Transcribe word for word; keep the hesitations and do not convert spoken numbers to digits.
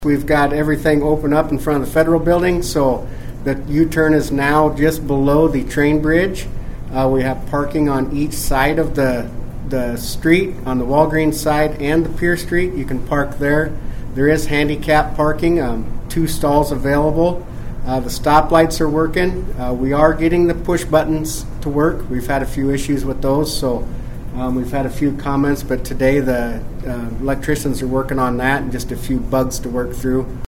We've got everything open up in front of the federal building, so the U-turn is now just below the train bridge. Uh, we have parking on each side of the the street, on the Walgreens side and the Pier Street. You can park there. There is handicap parking, um, two stalls available. Uh, the stoplights are working. Uh, we are getting the push buttons to work. We've had a few issues with those, so um, we've had a few comments, but today the uh, electricians are working on that and just a few bugs to work through.